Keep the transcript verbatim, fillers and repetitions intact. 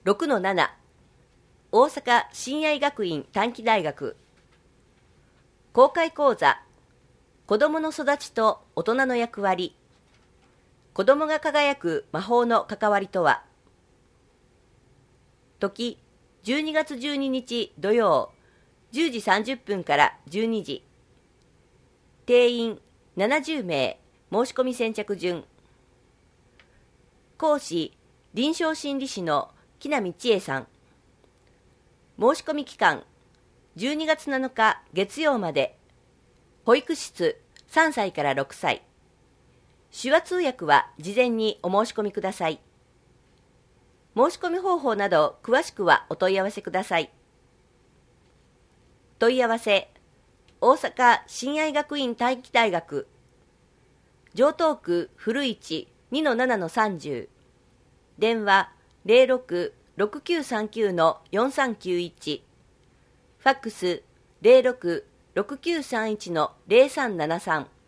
ろくのなな 大阪親愛学院短期大学公開講座子どもの育ちと大人の役割、子どもが輝く魔法の関わりとは。時じゅうにがつじゅうににち土曜じゅうじさんじゅっぷんからじゅうにじ。定員ななじゅうめい、申し込み先着順。講師臨床心理士の木南千恵さん。申し込み期間じゅうにがつなのか月曜まで。保育室さんさいからろくさい。手話通訳は事前にお申し込みください。申し込み方法など詳しくはお問い合わせください。問い合わせ大阪親愛学院短期大学城東区古市 にのななのさんじゅう、電話 ゼロろく ろくきゅうさんきゅう のよんさんきゅういち、ファックス ゼロろく ろくきゅうさんいち のゼロさんななさん。